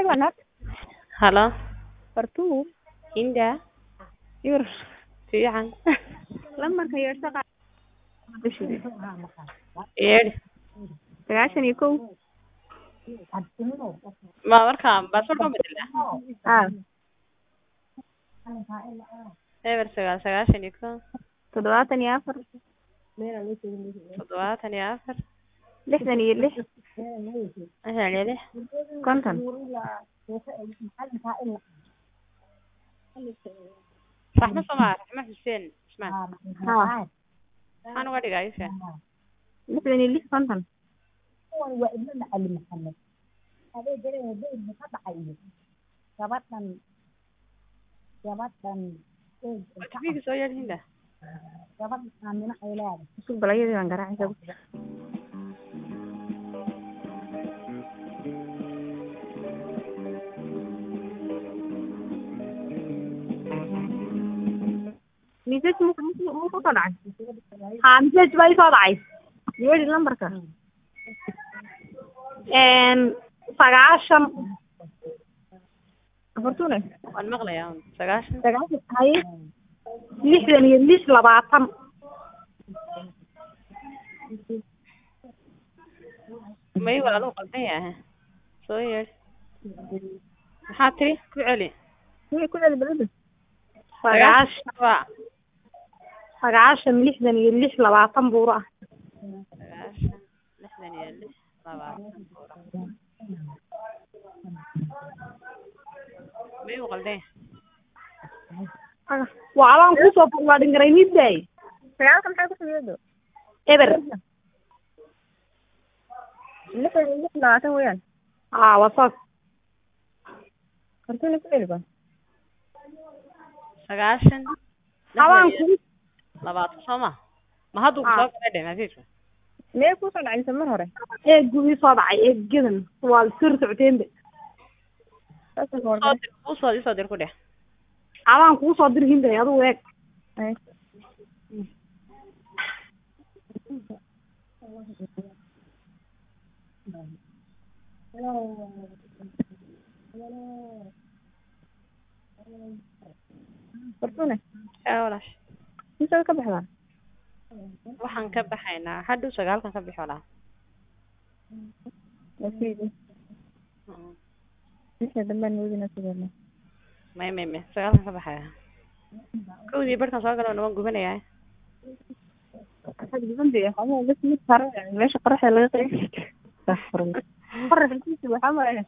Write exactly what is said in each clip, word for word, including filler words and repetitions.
Iwanad Halo, Fartuun Indah, yur fiican. lambarka yeesho qaad bishii Yeedhi. sagaashan iyo kow Ma markaan baasaboorka ma bedelaa? haa Eber sagaal sagaashan iyo kow, toddobaatan iyo afar toddobaatan iyo afar, lixdan iyo lix lixdan iyo lix, konton Raxmo Somaa, Raxmo Xuseen Ismaan. haa Maxaan uga dhigaa isha? lixdan iyo lix konton Tifiga soo yeedhi Indah. isku balayadii baan garaacaysa message mu mu mu ku soo dhacay haa message baa ii soo dhacay yeedhi lambarka een sagaashan Fartuune Waan maqlayaa un. Sagaashan. sagaashan haye lixdan iyo lix labaatan May walaal uu qaldan yahay. Soo yeedhi. Maxaa tiri? Ku celi. wixii ku celi balada sagaashan Waa. sagaashan lixdan iyo lix labaatan buuro ah Sagaashan, lixdan iyo lix, labaatan buuro. May uu qaldan yahay. waa abaan kusoo forwardin garay midday sagaalka maxay ku xigeedo eber lixdan iyo lix labaatan weeyaan haa waa saas Fartuune ku celi ba Sagaashan, abaan lixdan iyo labaatan soo ma? Ma hadduu ku soo galay dheh message-ka? mee ku soo dhacaysa mar hore eegu ii soo dhacay eegadan waa sir socoteenba Soo dir, kuu soo isoo dir ku dheh. abaan kugu soo diri hinday adigu eeg Fartuune Yaa walaash. intaad ka baxdaa Waxaan ka baxaynaa hadhow sagaalkan ka bixi walaa. lixda dambaan moodina sideedna May may may sagaalkan ka baxaya. Kowdii barkan soo galo waan gubanayaa. waxaad gubantahay xamoo bas mid sare meesha qoraxda laga qeybay qoraxdiisa waxaa maraya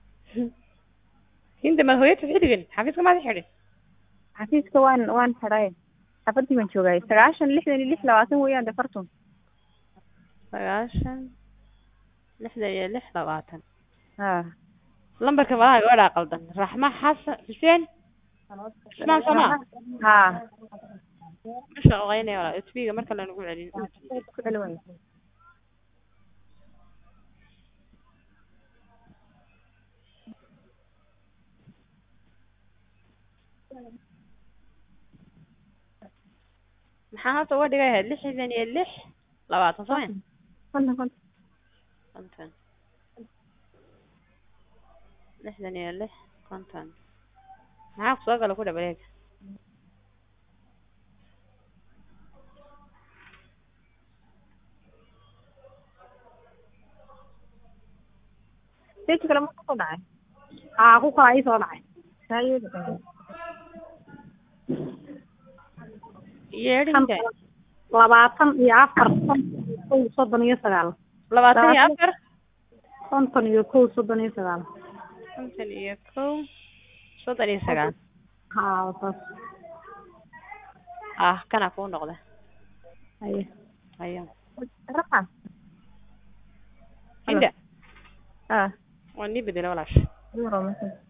Inta ma hooyada xidhigan xafiiska ma xidhin. xafiiska waan waan xidhay xafadii baan joogay sagaashan lixdan iyo lix labaatan weeyaan de Fartuun Sagaashan, lixdan iyo lix, labaatan. haa Lambarka malaha gabadha qaldan. Raxma Xasan Xuseen Ismaan Somaa. haa Ma shaqeynaya walaa. Tifiga marka la nagu celin. ku celi way Maxaa hadda uga dhigay lixdan iyo lix, labaatan soo ma? konton konton Konton. Lixdan iyo lix, konton. Maxaa ku soo gala ku dhawareeg? Stage kale ma ku soo dhacay haa ku kala ii soo dhacay saayida Yeedhi Indah. labaatan iyo afar konton iyo kow soddon iyo sagaal Labaatan iyo afar, konton iyo kow soddon iyo sagaal konton iyo kow, soddon iyo sagaal. haa waa saas Ah, kana kuu noqda. haye Ayo. raxa Indah. haa Waan ni bedela walaash. Yuro,